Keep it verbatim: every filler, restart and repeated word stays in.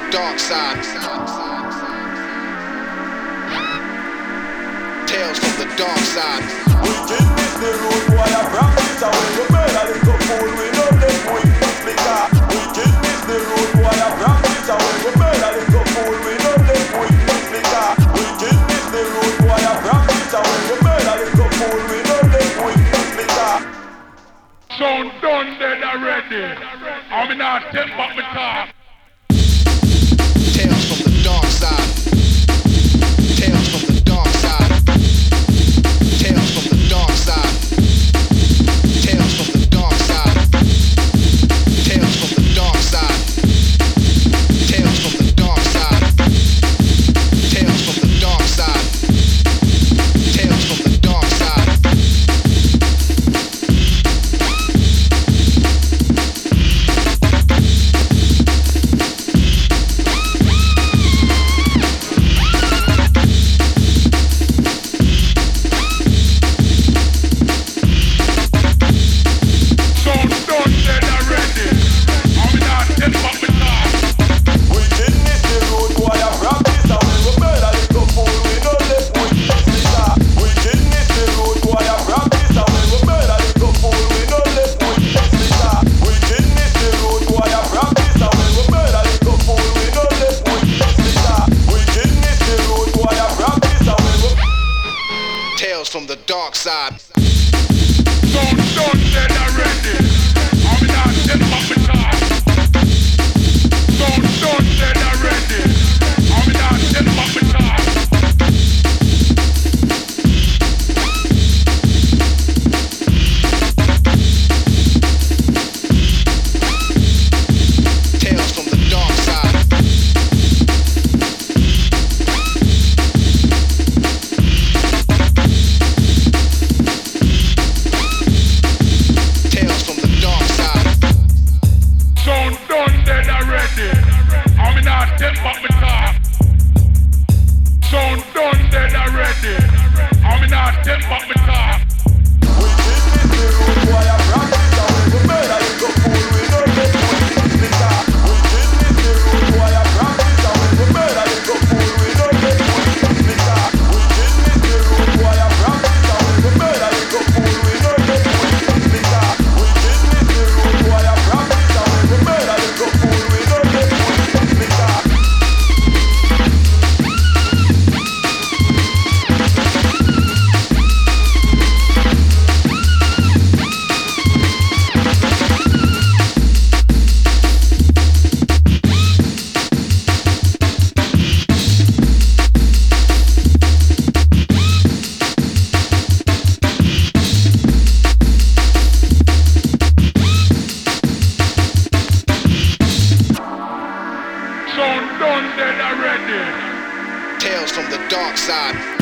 the dark side. Tales from the dark side. Wicked is the road boy I practice, and when we murder little fool we know them witness because wicked is the road boy I practice, and when we murder little fool we know them witness because wicked is the road boy I practice, and when we murder little fool we know them witness because sound done dead already. I'm not ten but me talk. Tales from the dark side. Tales from the dark side. Tales from the dark side. Tales from the dark side. Tales from the dark side. Tales from the dark side. Tales from the dark side. Tales from the dark side. From the dark side. Don't don't dead already. I'm not dead but me talk. Don't don't dead already. I'm not dead but me talk. Tales from the dark side. I'm not dead but me talk. Sound done dead already. I'm not dead but me talk. wicked is the road boy I practice, and when we murder little fool we know them witness because wicked is the road boy I practice, and when we murder little fool we know them witness because wicked is the road boy I practice, and when we murder little fool we know them witness because wicked is the road boy I practice, and when we murder little fool we know them witness because sound done dead already. Tales from the dark side.